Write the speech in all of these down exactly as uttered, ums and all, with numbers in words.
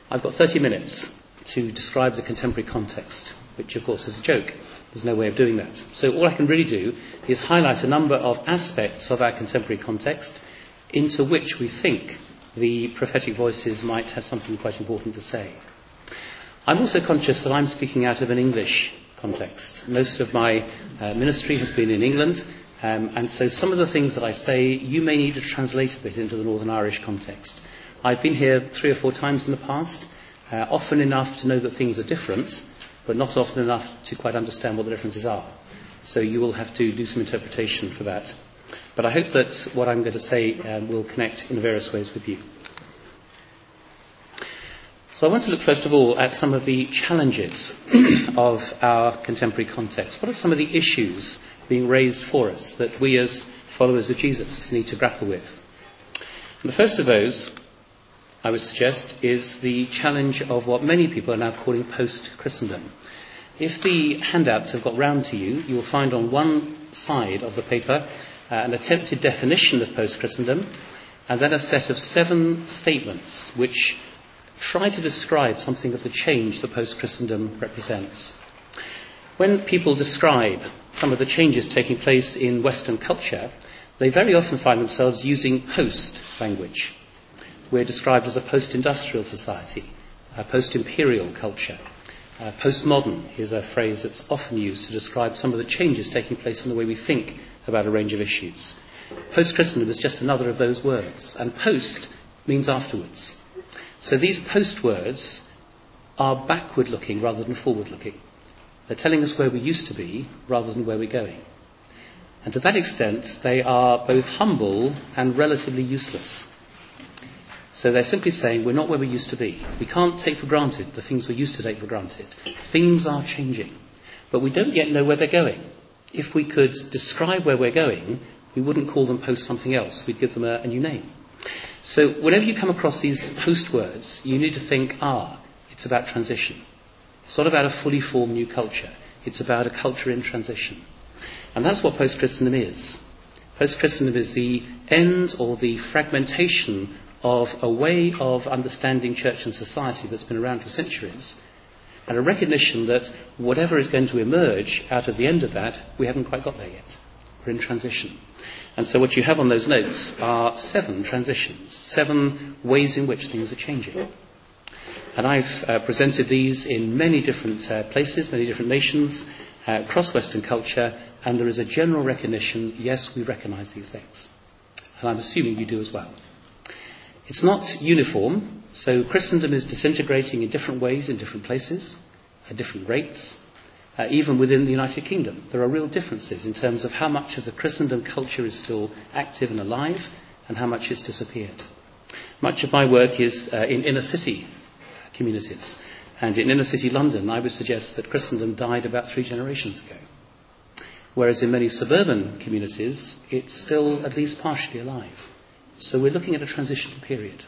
I've got thirty minutes to describe the contemporary context, which of course is a joke. There's no way of doing that. So all I can really do is highlight a number of aspects of our contemporary context into which we think the prophetic voices might have something quite important to say. I'm also conscious that I'm speaking out of an English context. Most of my uh, ministry has been in England, um, and so some of the things that I say you may need to translate a bit into the Northern Irish context. I've been here three or four times in the past, uh, often enough to know that things are different, but not often enough to quite understand what the differences are. So you will have to do some interpretation for that. But I hope that what I'm going to say um, will connect in various ways with you. So I want to look first of all at some of the challenges of our contemporary context. What are some of the issues being raised for us that we as followers of Jesus need to grapple with? And the first of those, I would suggest, is the challenge of what many people are now calling post-Christendom. If the handouts have got round to you, you will find on one side of the paper uh, an attempted definition of post-Christendom, and then a set of seven statements which try to describe something of the change that post-Christendom represents. When people describe some of the changes taking place in Western culture, they very often find themselves using post language. We're described as a post-industrial society, a post-imperial culture. Uh, postmodern is a phrase that's often used to describe some of the changes taking place in the way we think about a range of issues. Post-Christendom is just another of those words, and post means afterwards. So these post words are backward-looking rather than forward-looking. They're telling us where we used to be rather than where we're going. And to that extent, they are both humble and relatively useless. So they're simply saying we're not where we used to be. We can't take for granted the things we used to take for granted. Things are changing, but we don't yet know where they're going. If we could describe where we're going, we wouldn't call them post something else. We'd give them a, a new name. So whenever you come across these post words, you need to think, ah, it's about transition. It's not about a fully formed new culture. It's about a culture in transition. And that's what post-Christendom is. Post-Christendom is the end or the fragmentation of a way of understanding church and society that's been around for centuries, and a recognition that whatever is going to emerge out of the end of that, we haven't quite got there yet. We're in transition. And so what you have on those notes are seven transitions, seven ways in which things are changing. And I've uh, presented these in many different uh, places, many different nations, uh, across Western culture, and there is a general recognition, yes, we recognise these things. And I'm assuming you do as well. It's not uniform, so Christendom is disintegrating in different ways in different places, at different rates. Uh, even within the United Kingdom, there are real differences in terms of how much of the Christendom culture is still active and alive and how much it's disappeared. Much of my work is uh, in inner city communities, and in inner city London I would suggest that Christendom died about three generations ago, whereas in many suburban communities it's still at least partially alive. So we're looking at a transitional period.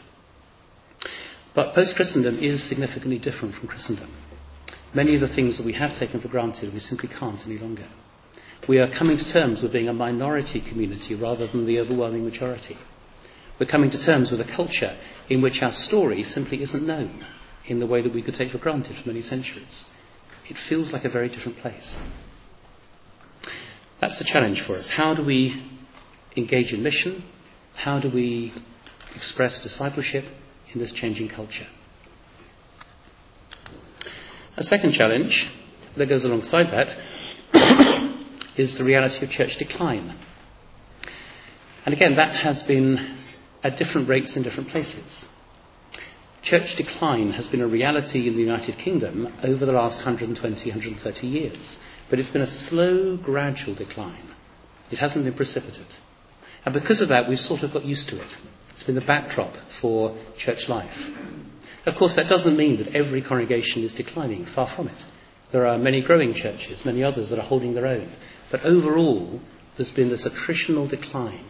But post-Christendom is significantly different from Christendom. Many of the things that we have taken for granted we simply can't any longer. We are coming to terms with being a minority community rather than the overwhelming majority. We're coming to terms with a culture in which our story simply isn't known in the way that we could take for granted for many centuries. It feels like a very different place. That's the challenge for us. How do we engage in mission? How do we express discipleship in this changing culture? A second challenge that goes alongside that is the reality of church decline. And again, that has been at different rates in different places. Church decline has been a reality in the United Kingdom over the last one hundred twenty, one hundred thirty years. But it's been a slow, gradual decline. It hasn't been precipitate. And because of that, we've sort of got used to it. It's been the backdrop for church life. Of course, that doesn't mean that every congregation is declining. Far from it. There are many growing churches, many others that are holding their own. But overall, there's been this attritional decline.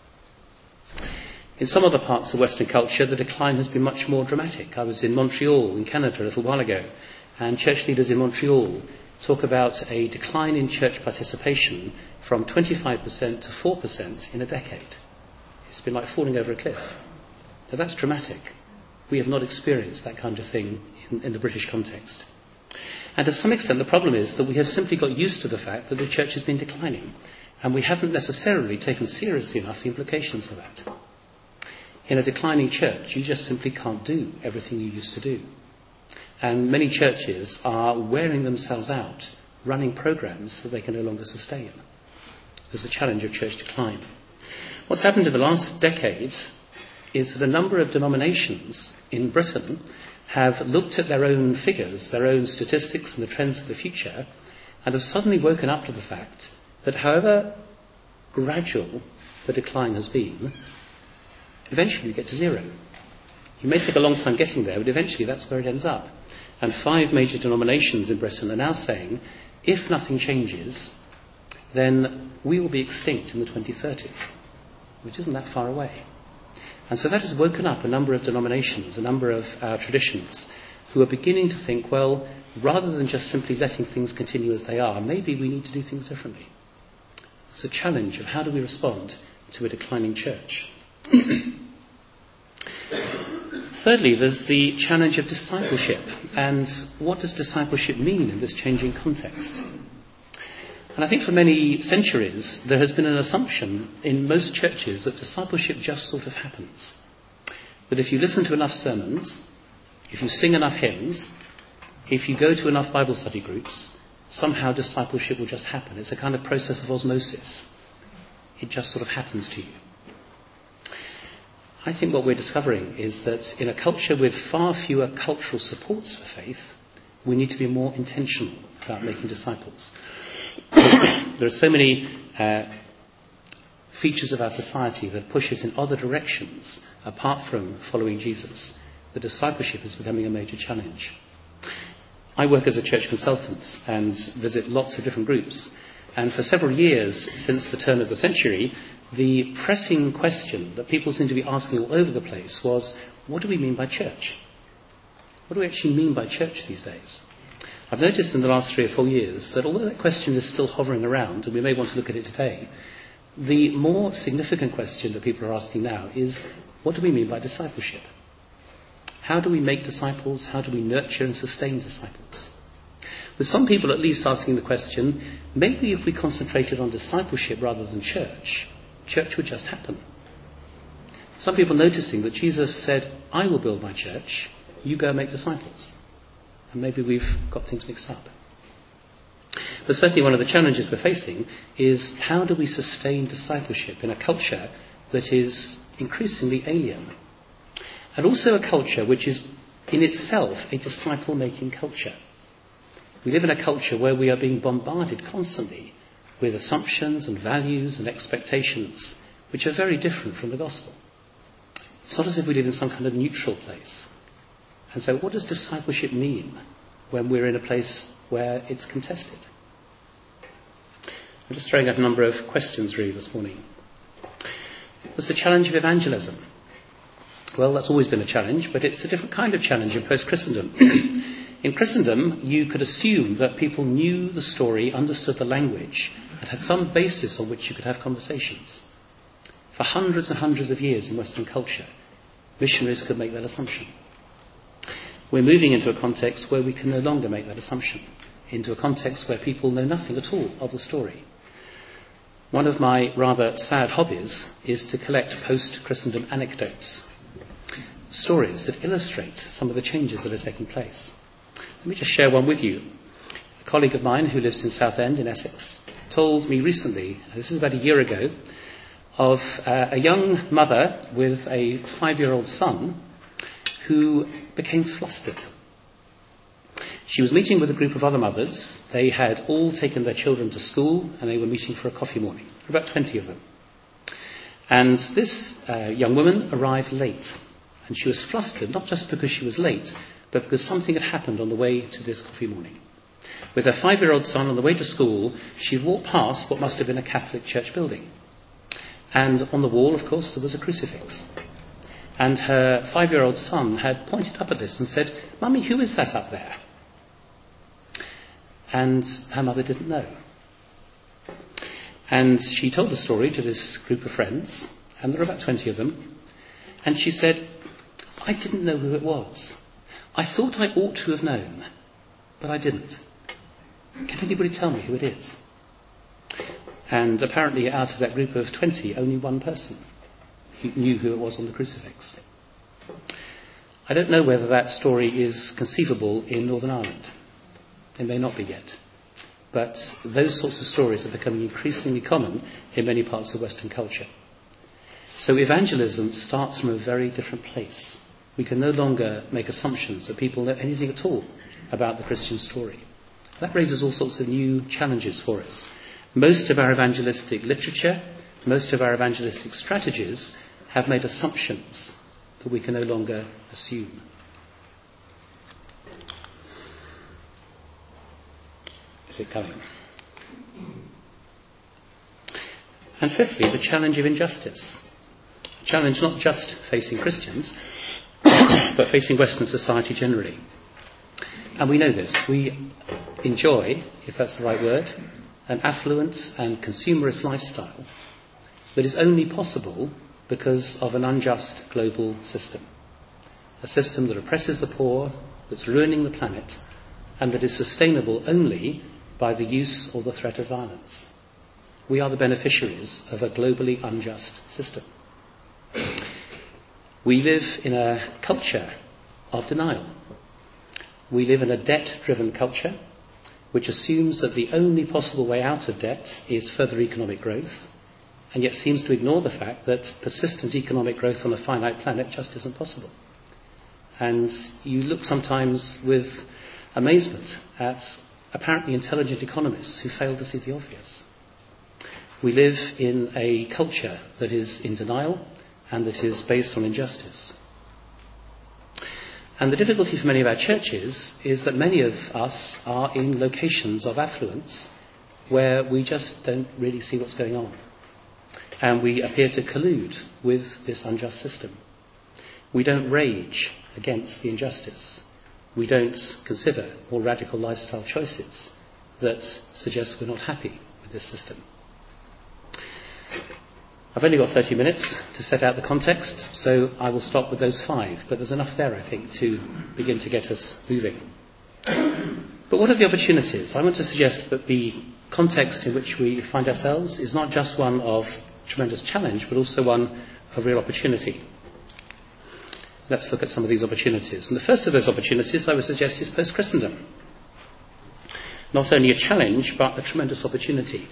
In some other parts of Western culture, the decline has been much more dramatic. I was in Montreal, in Canada, a little while ago, and church leaders in Montreal talk about a decline in church participation from twenty-five percent to four percent in a decade. It's been like falling over a cliff. Now that's dramatic. We have not experienced that kind of thing in, in the British context. And to some extent, the problem is that we have simply got used to the fact that the church has been declining, and we haven't necessarily taken seriously enough the implications of that. In a declining church, you just simply can't do everything you used to do. And many churches are wearing themselves out, running programs that they can no longer sustain. There's a challenge of church decline. What's happened in the last decade is that a number of denominations in Britain have looked at their own figures, their own statistics and the trends of the future, and have suddenly woken up to the fact that however gradual the decline has been, eventually you get to zero. You may take a long time getting there, but eventually that's where it ends up. And five major denominations in Britain are now saying, if nothing changes, then we will be extinct in the twenty thirties, which isn't that far away. And so that has woken up a number of denominations, a number of uh, traditions, who are beginning to think, well, rather than just simply letting things continue as they are, maybe we need to do things differently. It's a challenge of how do we respond to a declining church. Thirdly, there's the challenge of discipleship. And what does discipleship mean in this changing context? And I think for many centuries, there has been an assumption in most churches that discipleship just sort of happens. That if you listen to enough sermons, if you sing enough hymns, if you go to enough Bible study groups, somehow discipleship will just happen. It's a kind of process of osmosis. It just sort of happens to you. I think what we're discovering is that in a culture with far fewer cultural supports for faith, we need to be more intentional about making disciples. There are so many uh, features of our society that push us in other directions apart from following Jesus. The discipleship is becoming a major challenge. I work as a church consultant and visit lots of different groups. And for several years since the turn of the century, the pressing question that people seem to be asking all over the place was, what do we mean by church? What do we actually mean by church these days? I've noticed in the last three or four years that although that question is still hovering around, and we may want to look at it today, the more significant question that people are asking now is, what do we mean by discipleship? How do we make disciples? How do we nurture and sustain disciples? With some people at least asking the question, maybe if we concentrated on discipleship rather than church, church would just happen. Some people noticing that Jesus said, I will build my church, you go and make disciples. And maybe we've got things mixed up. But certainly one of the challenges we're facing is how do we sustain discipleship in a culture that is increasingly alien? And also a culture which is in itself a disciple-making culture. We live in a culture where we are being bombarded constantly with assumptions and values and expectations which are very different from the gospel. It's not as if we live in some kind of neutral place. And so what does discipleship mean when we're in a place where it's contested? I'm just throwing out a number of questions really this morning. What's the challenge of evangelism? Well, that's always been a challenge, but it's a different kind of challenge in post-Christendom. In Christendom, you could assume that people knew the story, understood the language, and had some basis on which you could have conversations. For hundreds and hundreds of years in Western culture, missionaries could make that assumption. We're moving into a context where we can no longer make that assumption, into a context where people know nothing at all of the story. One of my rather sad hobbies is to collect post-Christendom anecdotes, stories that illustrate some of the changes that are taking place. Let me just share one with you. A colleague of mine who lives in Southend in Essex told me recently, this is about a year ago, of uh, a young mother with a five-year-old son who became flustered. She was meeting with a group of other mothers. They had all taken their children to school and they were meeting for a coffee morning, about twenty of them. And this uh, young woman arrived late. And she was flustered, not just because she was late, but because something had happened on the way to this coffee morning. With her five-year-old son on the way to school, she walked past what must have been a Catholic church building. And on the wall, of course, there was a crucifix. And her five-year-old son had pointed up at this and said, "Mummy, who is that up there?" And her mother didn't know. And she told the story to this group of friends, and there were about twenty of them. And she said, I didn't know who it was. I thought I ought to have known, but I didn't. Can anybody tell me who it is? And apparently out of that group of twenty, only one person knew who it was on the crucifix. I don't know whether that story is conceivable in Northern Ireland. It may not be yet. But those sorts of stories are becoming increasingly common in many parts of Western culture. So evangelism starts from a very different place. We can no longer make assumptions that people know anything at all about the Christian story. That raises all sorts of new challenges for us. Most of our evangelistic literature, most of our evangelistic strategies have made assumptions that we can no longer assume. Is it coming? And fifthly, the challenge of injustice. A challenge not just facing Christians, but facing Western society generally. And we know this. We enjoy, if that's the right word, an affluent and consumerist lifestyle that is only possible because of an unjust global system. A system that oppresses the poor, that's ruining the planet, and that is sustainable only by the use or the threat of violence. We are the beneficiaries of a globally unjust system. We live in a culture of denial. We live in a debt-driven culture which assumes that the only possible way out of debt is further economic growth, and yet seems to ignore the fact that persistent economic growth on a finite planet just isn't possible. And you look sometimes with amazement at apparently intelligent economists who fail to see the obvious. We live in a culture that is in denial and that is based on injustice. And the difficulty for many of our churches is that many of us are in locations of affluence where we just don't really see what's going on. And we appear to collude with this unjust system. We don't rage against the injustice. We don't consider more radical lifestyle choices that suggest we're not happy with this system. I've only got thirty minutes to set out the context, so I will stop with those five. But there's enough there, I think, to begin to get us moving. But what are the opportunities? I want to suggest that the context in which we find ourselves is not just one of tremendous challenge, but also one of real opportunity. Let's look at some of these opportunities. And the first of those opportunities, I would suggest, is post-Christendom. Not only a challenge, but a tremendous opportunity.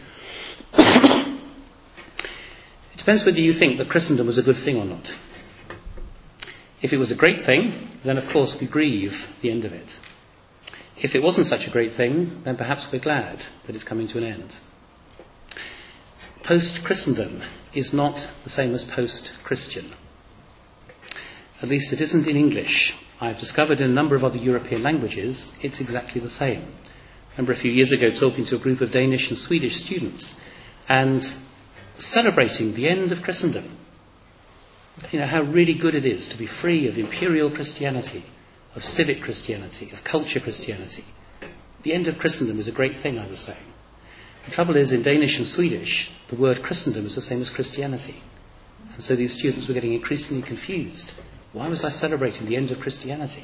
It depends whether you think that Christendom was a good thing or not. If it was a great thing, then of course we grieve the end of it. If it wasn't such a great thing, then perhaps we're glad that it's coming to an end. Post-Christendom is not the same as post-Christian. At least it isn't in English. I've discovered in a number of other European languages it's exactly the same. I remember a few years ago talking to a group of Danish and Swedish students and celebrating the end of Christendom. You know, how really good it is to be free of imperial Christianity, of civic Christianity, of culture Christianity. The end of Christendom is a great thing, I was saying. The trouble is, in Danish and Swedish, the word Christendom is the same as Christianity. And so these students were getting increasingly confused. Why was I celebrating the end of Christianity?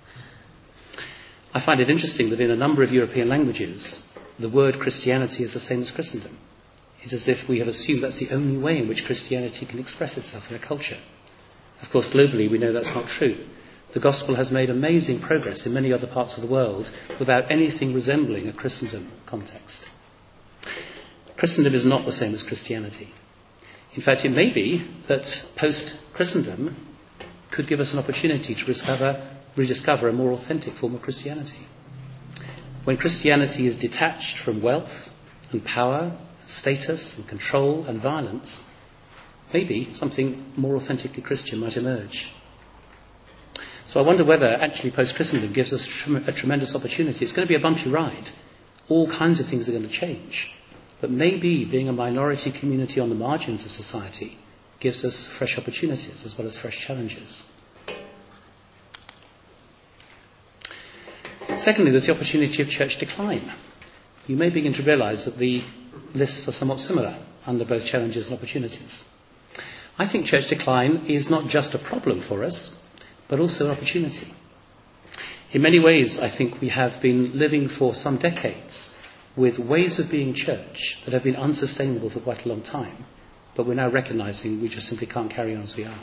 I find it interesting that in a number of European languages, the word Christianity is the same as Christendom. It's as if we have assumed that's the only way in which Christianity can express itself in a culture. Of course, globally, we know that's not true. The gospel has made amazing progress in many other parts of the world without anything resembling a Christendom context. Christendom is not the same as Christianity. In fact, it may be that post-Christendom could give us an opportunity to discover, rediscover a more authentic form of Christianity. When Christianity is detached from wealth and power, status and control and violence, maybe something more authentically Christian might emerge. So I wonder whether actually post-Christendom gives us a tremendous opportunity. It's going to be a bumpy ride. All kinds of things are going to change. But maybe being a minority community on the margins of society gives us fresh opportunities as well as fresh challenges. Secondly, there's the opportunity of church decline. You may begin to realise that the lists are somewhat similar under both challenges and opportunities. I think church decline is not just a problem for us, but also an opportunity. In many ways, I think we have been living for some decades with ways of being church that have been unsustainable for quite a long time, but we're now recognising we just simply can't carry on as we are.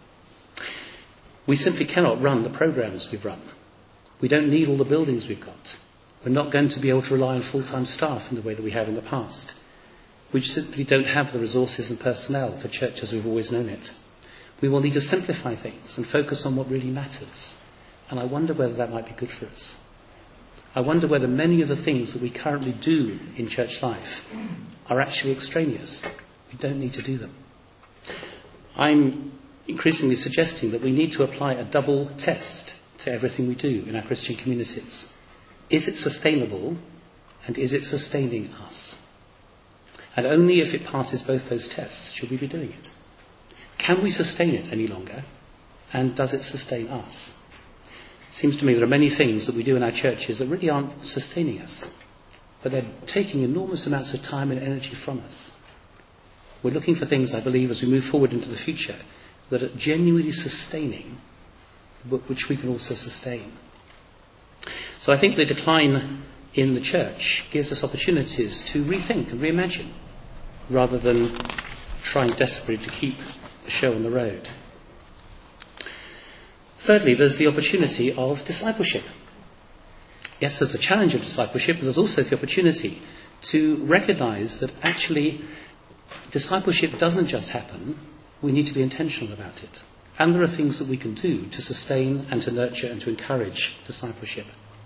We simply cannot run the programmes we've run. We don't need all the buildings we've got. We're not going to be able to rely on full-time staff in the way that we have in the past. We simply don't have the resources and personnel for church as we've always known it. We will need to simplify things and focus on what really matters. And I wonder whether that might be good for us. I wonder whether many of the things that we currently do in church life are actually extraneous. We don't need to do them. I'm increasingly suggesting that we need to apply a double test to everything we do in our Christian communities. Is it sustainable, and is it sustaining us? And only if it passes both those tests should we be doing it. Can we sustain it any longer, and does it sustain us? It seems to me there are many things that we do in our churches that really aren't sustaining us, but they're taking enormous amounts of time and energy from us. We're looking for things, I believe, as we move forward into the future, that are genuinely sustaining, but which we can also sustain. So I think the decline in the church gives us opportunities to rethink and reimagine, rather than trying desperately to keep the show on the road. Thirdly, there's the opportunity of discipleship. Yes, there's the challenge of discipleship, but there's also the opportunity to recognise that actually discipleship doesn't just happen. We need to be intentional about it. And there are things that we can do to sustain and to nurture and to encourage discipleship.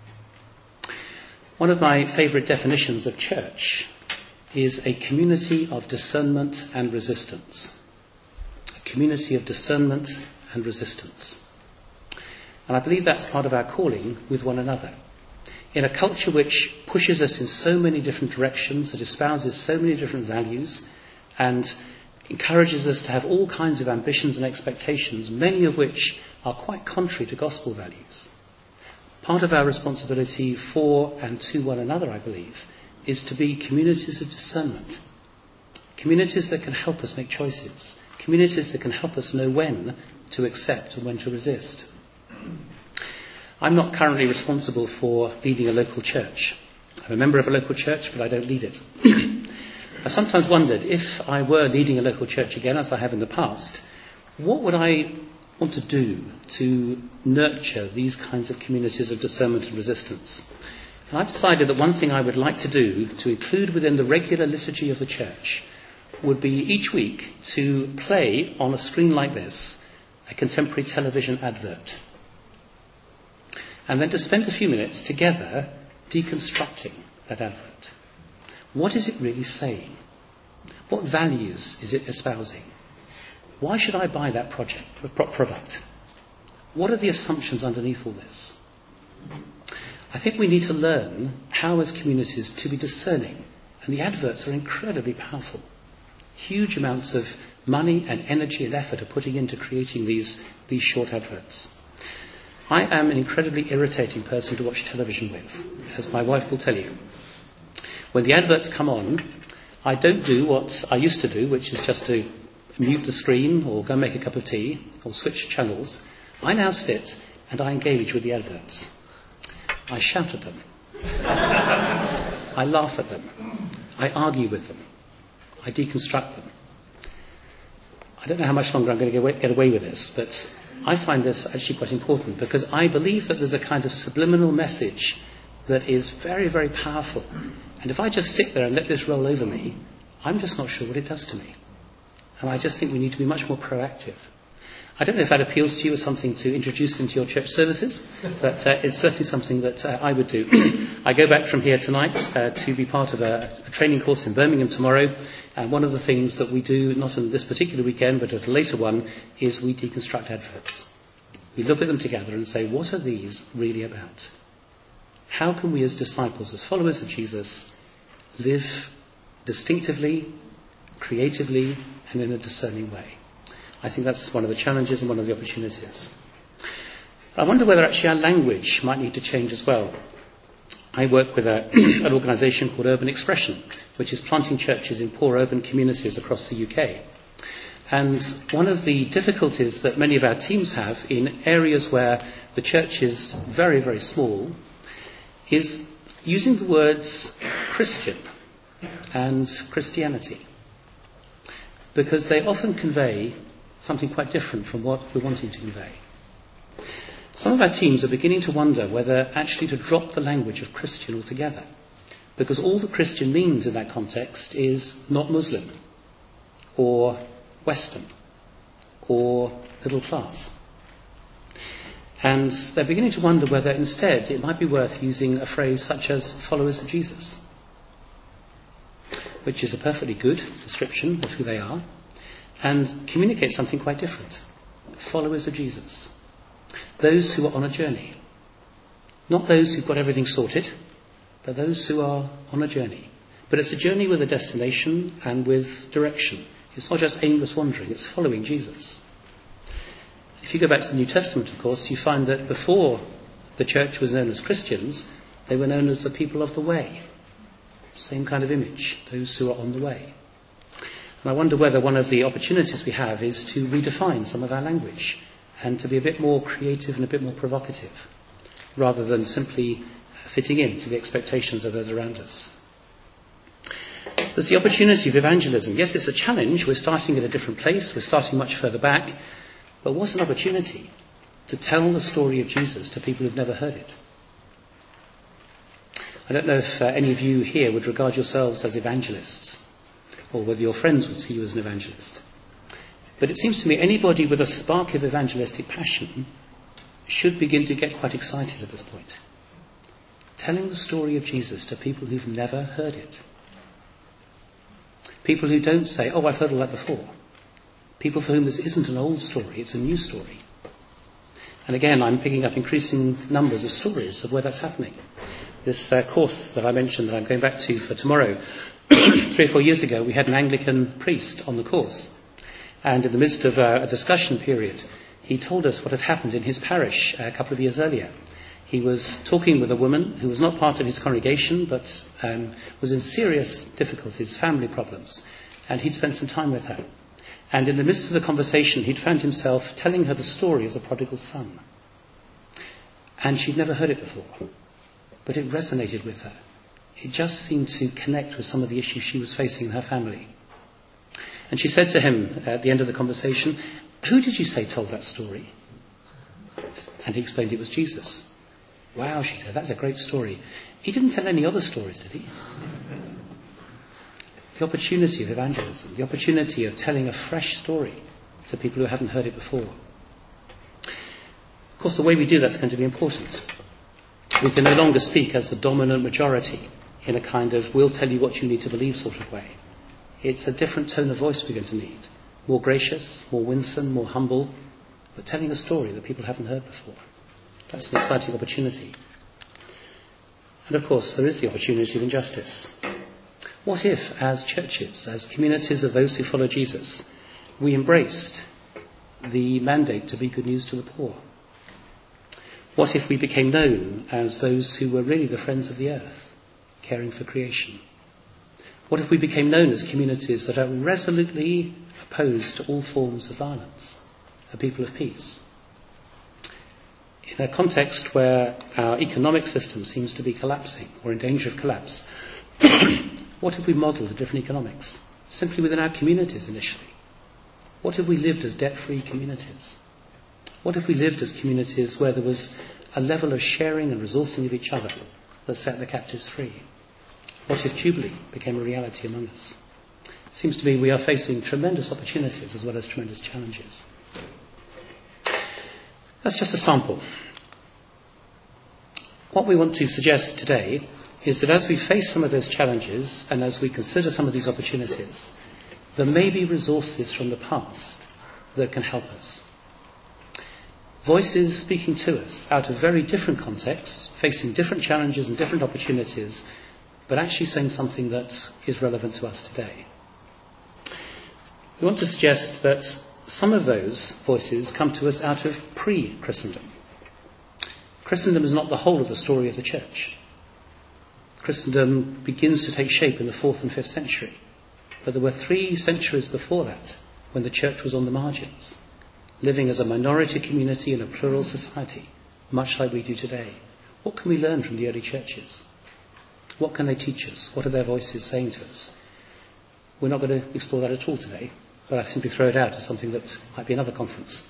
One of my favourite definitions of church is a community of discernment and resistance. A community of discernment and resistance. And I believe that's part of our calling with one another. In a culture which pushes us in so many different directions, that espouses so many different values, and encourages us to have all kinds of ambitions and expectations, many of which are quite contrary to gospel values. Part of our responsibility for and to one another, I believe, is to be communities of discernment. Communities that can help us make choices. Communities that can help us know when to accept and when to resist. I'm not currently responsible for leading a local church. I'm a member of a local church, but I don't lead it. I sometimes wondered, if I were leading a local church again, as I have in the past, what would I want to do to nurture these kinds of communities of discernment and resistance? And I've decided that one thing I would like to do, to include within the regular liturgy of the church, would be each week to play on a screen like this a contemporary television advert. And then to spend a few minutes together deconstructing that advert. What is it really saying? What values is it espousing? Why should I buy that project, product? What are the assumptions underneath all this? I think we need to learn how, as communities, to be discerning. And the adverts are incredibly powerful. Huge amounts of money and energy and effort are putting into creating these, these short adverts. I am an incredibly irritating person to watch television with, as my wife will tell you. When the adverts come on, I don't do what I used to do, which is just to mute the screen or go make a cup of tea or switch channels. I now sit and I engage with the adverts. I shout at them. I laugh at them. I argue with them. I deconstruct them. I don't know how much longer I'm going to get away with this, but I find this actually quite important, because I believe that there's a kind of subliminal message that is very, very powerful. And if I just sit there and let this roll over me, I'm just not sure what it does to me. And I just think we need to be much more proactive. I don't know if that appeals to you as something to introduce into your church services, but uh, it's certainly something that uh, I would do. I go back from here tonight uh, to be part of a, a training course in Birmingham tomorrow, and one of the things that we do, not on this particular weekend, but at a later one, is we deconstruct adverts. We look at them together and say, what are these really about? How can we as disciples, as followers of Jesus, live distinctively, creatively, and in a discerning way? I think that's one of the challenges and one of the opportunities. I wonder whether actually our language might need to change as well. I work with a, an organisation called Urban Expression, which is planting churches in poor urban communities across the U K. And one of the difficulties that many of our teams have in areas where the church is very, very small is using the words Christian and Christianity, because they often convey something quite different from what we're wanting to convey. Some of our teams are beginning to wonder whether actually to drop the language of Christian altogether, because all that Christian means in that context is not Muslim or Western or middle class. And they're beginning to wonder whether instead it might be worth using a phrase such as followers of Jesus, which is a perfectly good description of who they are, and communicates something quite different. Followers of Jesus. Those who are on a journey. Not those who've got everything sorted, but those who are on a journey. But it's a journey with a destination and with direction. It's not just aimless wandering, it's following Jesus. If you go back to the New Testament, of course, you find that before the church was known as Christians, they were known as the people of the way. Same kind of image, those who are on the way. And I wonder whether one of the opportunities we have is to redefine some of our language and to be a bit more creative and a bit more provocative, rather than simply fitting in to the expectations of those around us. There's the opportunity of evangelism. Yes, it's a challenge. We're starting at a different place. We're starting much further back. But what an opportunity to tell the story of Jesus to people who've never heard it. I don't know if uh, any of you here would regard yourselves as evangelists, or whether your friends would see you as an evangelist. But it seems to me anybody with a spark of evangelistic passion should begin to get quite excited at this point. Telling the story of Jesus to people who've never heard it. People who don't say, oh, I've heard all that before. People for whom this isn't an old story, it's a new story. And again, I'm picking up increasing numbers of stories of where that's happening. This uh, course that I mentioned that I'm going back to for tomorrow, three or four years ago, we had an Anglican priest on the course. And in the midst of uh, a discussion period, he told us what had happened in his parish a couple of years earlier. He was talking with a woman who was not part of his congregation, but um, was in serious difficulties, family problems. And he'd spent some time with her. And in the midst of the conversation, he'd found himself telling her the story of the prodigal son. And she'd never heard it before. But it resonated with her. It just seemed to connect with some of the issues she was facing in her family. And she said to him at the end of the conversation, who did you say told that story? And he explained it was Jesus. Wow, she said, that's a great story. He didn't tell any other stories, did he? The opportunity of evangelism, the opportunity of telling a fresh story to people who haven't heard it before. Of course, the way we do that's going to be important. We can no longer speak as the dominant majority in a kind of we'll tell you what you need to believe sort of way. It's a different tone of voice we're going to need. More gracious, more winsome, more humble, but telling a story that people haven't heard before. That's an exciting opportunity. And of course, there is the opportunity of injustice. What if, as churches, as communities of those who follow Jesus, we embraced the mandate to be good news to the poor? What if we became known as those who were really the friends of the earth, caring for creation? What if we became known as communities that are resolutely opposed to all forms of violence, a people of peace? In a context where our economic system seems to be collapsing or in danger of collapse, what if we modelled a different economics, simply within our communities initially? What if we lived as debt-free communities? What if we lived as communities where there was a level of sharing and resourcing of each other that set the captives free? What if Jubilee became a reality among us? It seems to me we are facing tremendous opportunities as well as tremendous challenges. That's just a sample. What we want to suggest today is that as we face some of those challenges and as we consider some of these opportunities, there may be resources from the past that can help us. Voices speaking to us out of very different contexts, facing different challenges and different opportunities, but actually saying something that is relevant to us today. We want to suggest that some of those voices come to us out of pre-Christendom. Christendom is not the whole of the story of the church. Christendom begins to take shape in the fourth and fifth century. But there were three centuries before that when the church was on the margins, living as a minority community in a plural society, much like we do today. What can we learn from the early churches? What can they teach us? What are their voices saying to us? We're not going to explore that at all today, but I simply throw it out as something that might be another conference.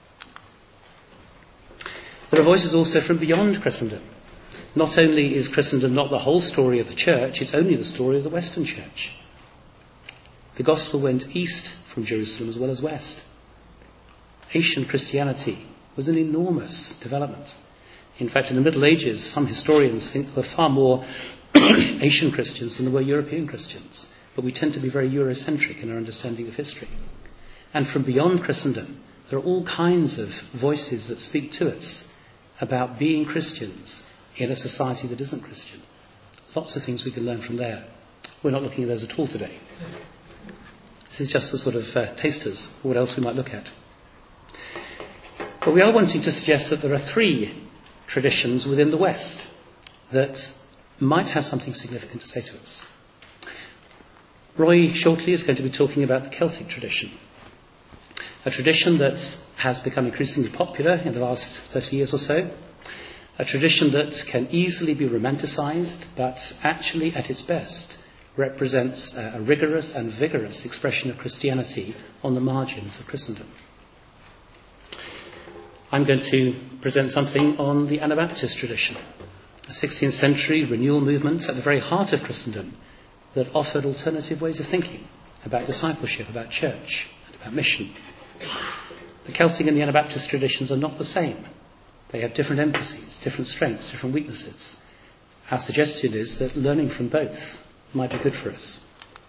There are voices also from beyond Christendom. Not only is Christendom not the whole story of the church, it's only the story of the Western church. The gospel went east from Jerusalem as well as west. Asian Christianity was an enormous development. In fact, in the Middle Ages, some historians think there were far more Asian Christians than there were European Christians. But we tend to be very Eurocentric in our understanding of history. And from beyond Christendom, there are all kinds of voices that speak to us about being Christians in a society that isn't Christian. Lots of things we can learn from there. We're not looking at those at all today. This is just a sort of uh, tasters for what else we might look at. But we are wanting to suggest that there are three traditions within the West that might have something significant to say to us. Roy shortly is going to be talking about the Celtic tradition, a tradition that has become increasingly popular in the last thirty years or so, a tradition that can easily be romanticised, but actually at its best represents a rigorous and vigorous expression of Christianity on the margins of Christendom. I'm going to present something on the Anabaptist tradition, a sixteenth century renewal movement at the very heart of Christendom that offered alternative ways of thinking about discipleship, about church, and about mission. The Celtic and the Anabaptist traditions are not the same. They have different emphases, different strengths, different weaknesses. Our suggestion is that learning from both might be good for us.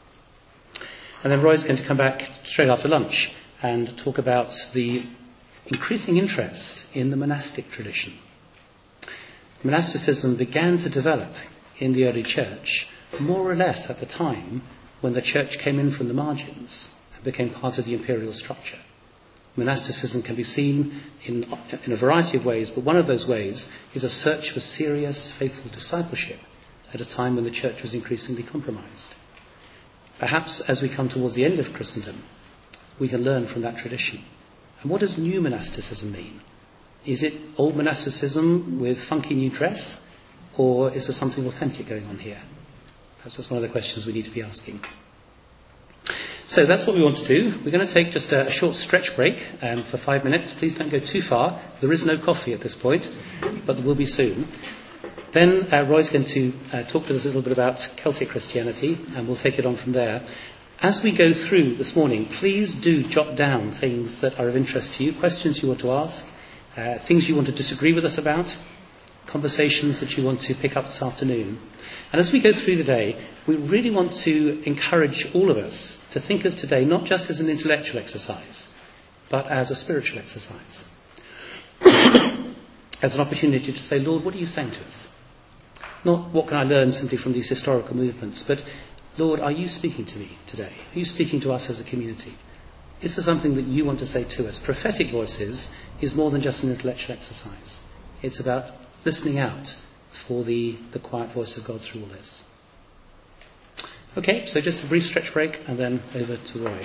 And then Roy's going to come back straight after lunch and talk about the increasing interest in the monastic tradition. Monasticism began to develop in the early church more or less at the time when the church came in from the margins and became part of the imperial structure. Monasticism can be seen in, in a variety of ways, but one of those ways is a search for serious, faithful discipleship at a time when the church was increasingly compromised. Perhaps as we come towards the end of Christendom, we can learn from that tradition. And what does new monasticism mean? Is it old monasticism with funky new dress, or is there something authentic going on here? Perhaps that's one of the questions we need to be asking. So that's what we want to do. We're going to take just a, a short stretch break um, for five minutes. Please don't go too far. There is no coffee at this point, but there will be soon. Then uh, Roy's going to uh, talk to us a little bit about Celtic Christianity, and we'll take it on from there. As we go through this morning, please do jot down things that are of interest to you, questions you want to ask, uh, things you want to disagree with us about, conversations that you want to pick up this afternoon. And as we go through the day, we really want to encourage all of us to think of today not just as an intellectual exercise, but as a spiritual exercise. As an opportunity to say, Lord, what are you saying to us? Not what can I learn simply from these historical movements, but Lord, are you speaking to me today? Are you speaking to us as a community? Is there something that you want to say to us? Prophetic voices is more than just an intellectual exercise. It's about listening out for the, the quiet voice of God through all this. Okay, so just a brief stretch break and then over to Roy.